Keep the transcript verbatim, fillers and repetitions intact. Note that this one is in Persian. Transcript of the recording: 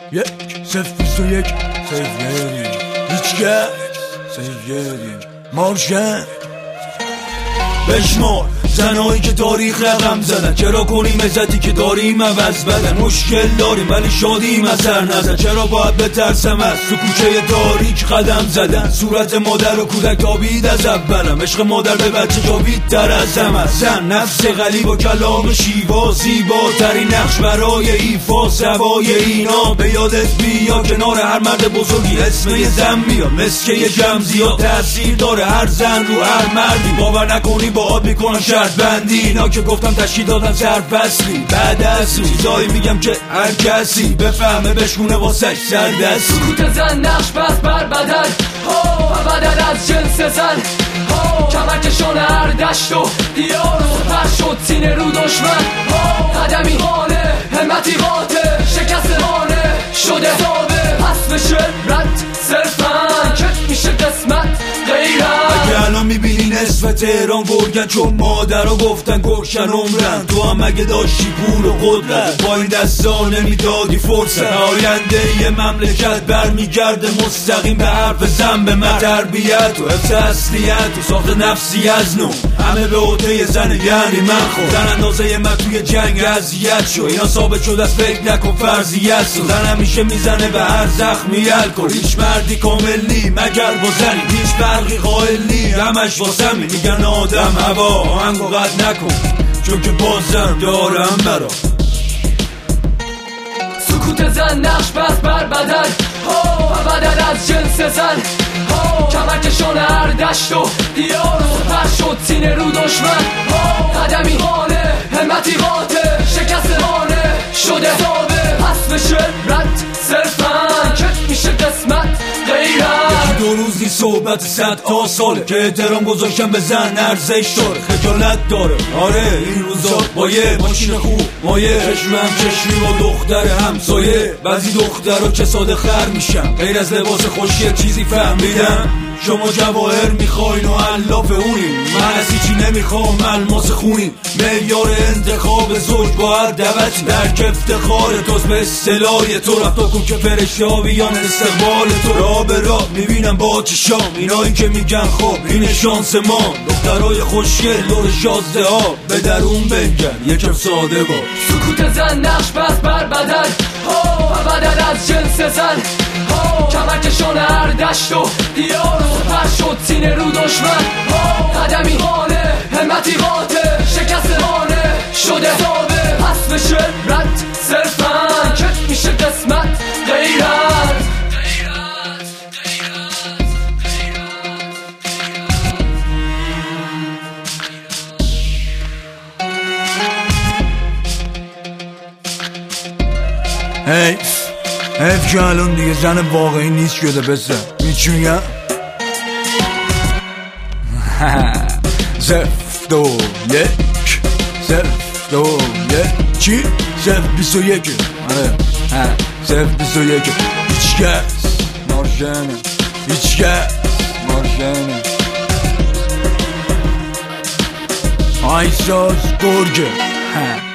یک صفر بیست و یک سیفیریم هیچگه سیفیریم مارشن بشمار زنهایی که تاریخ رقم زدن. چرا کنیم عزتی که داریم عوض بدن. مشکل داریم ولی شادیم اثر نزد. چرا باید بترسم از تو کوچه تاریک قدم زدن. صورت مادر و کودک تابید از اولم. عشق مادر به بچه جاوید تر از هم. زن نفس غلیب و کلام شیوا زیباترین نقش برای ایفا. سوای اینا به یادت بیا کنار هر مرد بزرگی اسم یه زن میاد. مسکه یه جمع زیاد تأثیر داره هر زن رو هر مردی. باور نکنی باهات میکنن شرط بندی. اینا که گفتم تشکیل دادن سرفصلی. بعد از چیزایی میگم که هر کسی بفهمه بشونه واسش سردستی. سکوت زن نقش بست بر بدن و بدن از جنس زن. کمرکشان هر دشت و دیار و پر شد سینه رو دشمن. قدمی خانه همتی قاطع شکست خانه شده تابه. پس بشه رد صرفن که میشه قسمت غیرن. اگه الان میبینی نصف تهران گرگن چون مادرها گفتن گرشن عمرن. تو هم اگه داشتی پول و قدرت با این دستا نمیدادی فرصت. آینده یه مملکت برمیگرده مستقیم به حرف زن به من. تربیت و حفظ اصلیت و ساخت نفسی از نو همه به عهده زن یعنی من. خود زن اندازه من توی جنگ اذیت شو. اینا ثابت شد از فکر نکن فرضیت شو. زن همیشه میزنه به هر زخمی الکل. هیچ مردی کامل نی مگر با زنی. هیچ فرقی قائل نی همش واسم میگن آدم هوا آهنگو قد نکن چون که بازم دارم برا. سکوت زن نقش بست بر بدن و بدن از جنس زن. کمرکشان هر دشت و دیار و پر شد سینه رو دشمن. قدمی خانه همتی قاطع شکست خانه شده تابه. پس بشه رد صرفن که میشه قسمت غیرن. دو روزی صحبت صد تا ساله که احترام گذاشتن به زن ارزش داره. خجالت داره آره این روزا با یه ماشین خوب مایه. چشمم چشمی با دختر همسایه. بعضی دخترها که ساده خر میشن غیر از لباس خوشی چیزی فهمیدم. شما جواهر میخواین و علاف اونین. من از هیچی نمیخوام الماس خونین. معیار انتخاب زوج با هر دبتی در که افتخار توست به اصطلاح تو. رفتا کن که فرشته ها بیان استقبال تو. را به راه میبینم با چشام اینایی که میگن خب این شانس ما. دخترای خوشگل دور شازده ها به درون بنگر یکم ساده با. سکوت زن نقش بست بر بدن و بدن از جنس زن. کمرکشان هر دشت و دیار و پر شد سینه رو دشمن. قدمی خانه همتی قاطع شکست خانه شده تابه. پس بشه رد صرفن که میشه قسمت غیرت. حیف حیف که الان دیگه زن واقعی نیست شده بسه. میچی میگم؟ صفر دو یک صفر دو یک چی؟ صفر بیست و یک صفر بیست و یک هیچ کس مارشنه هیچ کس مارشنه. آیساز گرگه